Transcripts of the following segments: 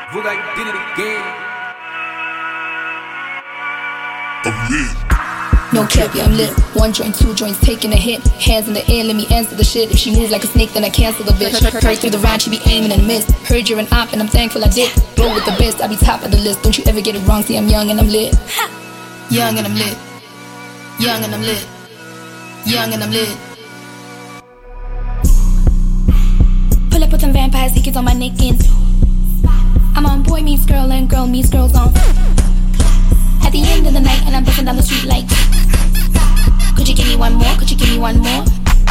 Vogue, I did it again. I'm lit. No cap, yeah, I'm lit. 1 joint, 2 joints, taking a hit. Hands in the air, let me answer the shit. If she moves like a snake, then I cancel the bitch. Heard through the rhyme, she be aiming and miss. Heard you're an op, and I'm thankful I did. Roll with the best, I be top of the list. Don't you ever get it wrong, see I'm young and I'm lit. Young and I'm lit. Young and I'm lit. Young and I'm lit. Pull up with them vampire seekers on my neck and I'm on boy meets girl and girl meets girls on. At the end of the night and I'm busting down the street like, could you give me one more? Could you give me one more?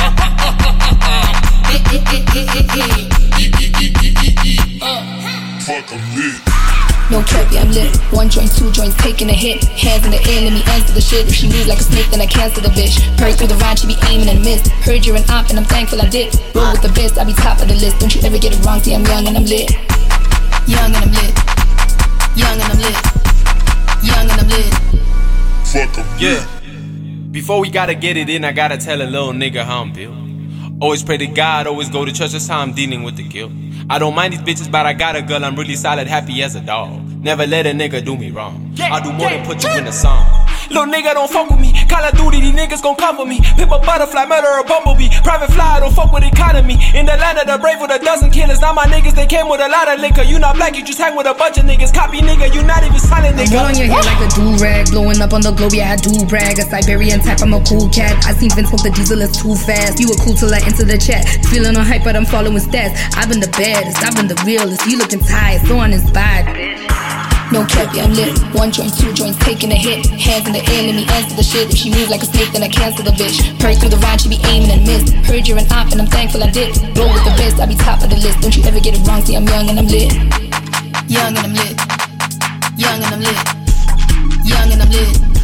Fuck, I'm lit. No cap, yeah, I'm lit. 1 joint, 2 joints, taking a hit. Hands in the air, let me answer the shit. If she moves like a snake, then I cancel the bitch. Heard through the rhyme, she be aiming and miss. Heard you're an op, and I'm thankful I did. Roll with the best, I be top of the list. Don't you ever get it wrong, see I'm young and I'm lit. Young and I'm lit. Young and I'm lit. Young and I'm lit. Fuck, I'm lit. Yeah. Before we gotta get it in, I gotta tell a little nigga how I'm built. Always pray to God, always go to church, that's how I'm dealing with the guilt. I don't mind these bitches, but I got a girl, I'm really solid, happy as a dog. Never let a nigga do me wrong. I'll do more than put you in a song. Little nigga don't fuck with me. Call of Duty, these niggas gon' come for me. Pimp a butterfly, murder a bumblebee. Private fly, don't fuck with economy. In the land of the brave with a dozen killers. Now my niggas, they came with a lot of liquor. You not black, you just hang with a bunch of niggas. Copy nigga, you not even silent nigga. I'm on your head like a do-rag. Blowing up on the globe, yeah, I do brag. A Siberian type, I'm a cool cat. I seen Vince smoke the diesel, it's too fast. You were cool till I enter the chat. Feeling on hype, but I'm following stats. I've been the baddest, I've been the realest. You looking tired, so uninspired. No cap, yeah, I'm lit. 1 joint, 2 joints, taking a hit. Hands in the air, let me answer the shit. If she moves like a snake, then I cancel the bitch. Heard through the rhyme, she be aiming and miss. Heard you're an op, and I'm thankful I did. Roll with the best, I be top of the list. Don't you ever get it wrong, see I'm young and I'm lit. Young and I'm lit. Young and I'm lit. Young and I'm lit.